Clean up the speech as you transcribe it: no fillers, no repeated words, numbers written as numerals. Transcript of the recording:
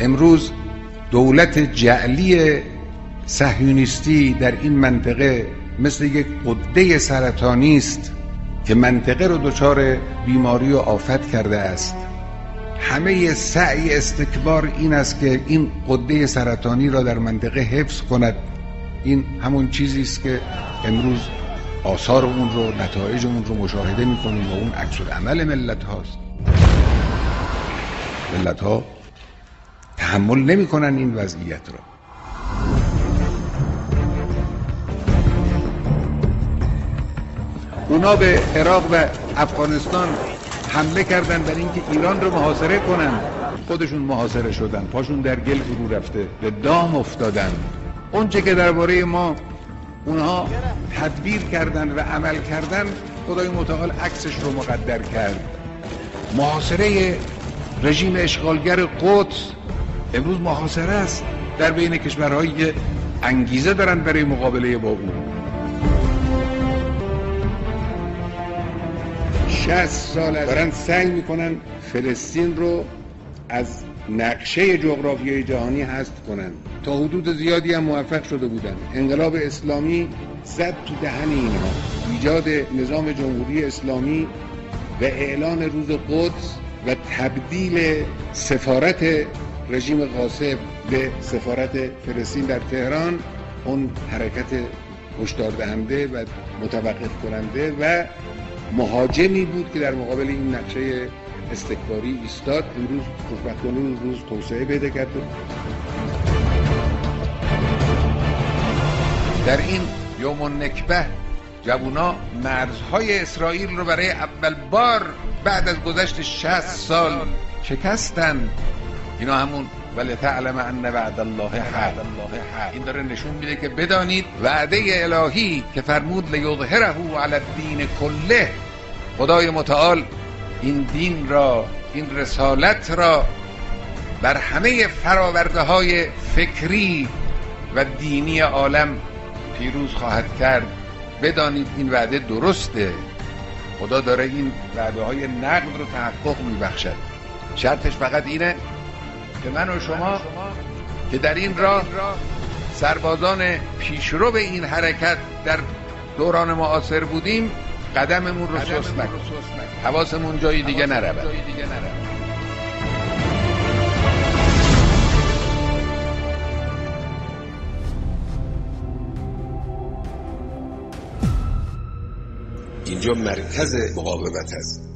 امروز دولت جعلی صهیونیستی در این منطقه مثل یک غده سرطانی است که منطقه رو دچار بیماری و آفت کرده است. همه سعی استکبار این است که این غده سرطانی را در منطقه حفظ کند. این همون چیزی است که امروز آثار اون رو، نتایج اون رو مشاهده می‌کنیم و اون عکس العمل ملت هاست. ملت ها تحمل نمی‌کنن این وضعیت را. اونا به عراق و افغانستان حمله کردن برای اینکه ایران رو محاصره کنن. خودشون محاصره شدن، پاشون در گل فرو رفته، به دام افتادن. اونچه که درباره ما اونها تدبیر کردن و عمل کردن، خدای متعال عکسش رو مقدر کرد. محاصره رژیم اشغالگر قدس امروز محاصره است در بین کشورهایی که انگیزه دارن برای مقابله با اون. 60 سال دارن سعی میکنن فلسطین رو از نقشه جغرافیای جهانی حذف کنن. تا حدود زیادی هم موفق شده بودن. انقلاب اسلامی زد تو دهن اینها. ایجاد نظام جمهوری اسلامی و اعلان روز قدس و تبدیل سفارت رژیم غاصب به سفارت فلسطین در تهران، اون حرکت هشدار دهنده و متوقف کننده و مهاجمی بود که در مقابل این نقشه استکباری ایستاد. امروز خوشبختانه روز توسعه پیدا کرده. در این یوم النکبه جوونا مرزهای اسرائیل رو برای اول بار بعد از گذشت 60 سال شکستن. اینا همون ولتعلم ان وعد الله حق. این داره نشون میده که بدانید وعده الهی که فرمود لیظهره علی الدین کله، خدای متعال این دین را، این رسالت را بر همه فراورده های فکری و دینی عالم پیروز خواهد کرد. بدانید این وعده درسته. خدا داره این وعده های نقد رو تحقق میبخشد. شرطش فقط اینه که من و شما که در این راه سربازان پیشرو به این حرکت در دوران معاصر بودیم قدممون رو سست نکنیم، حواسمون جای دیگه نرود. اینجا مرکز مقاومت است.